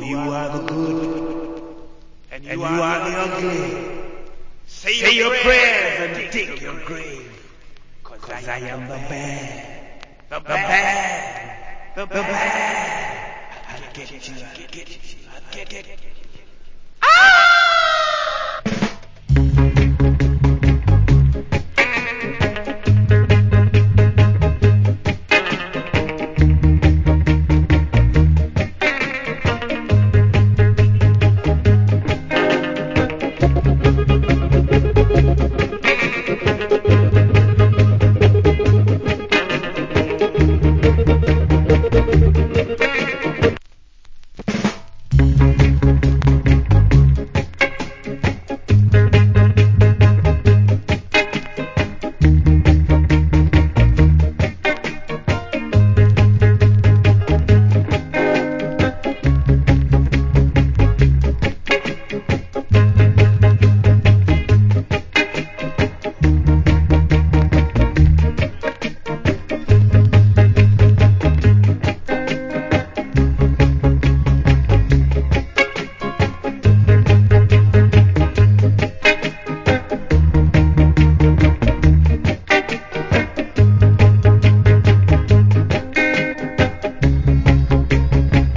you are the good, and you are the ugly. Say your prayers and dig your grave, 'cause I am the bad, the bad, the bad. I get you, I get you, I get it.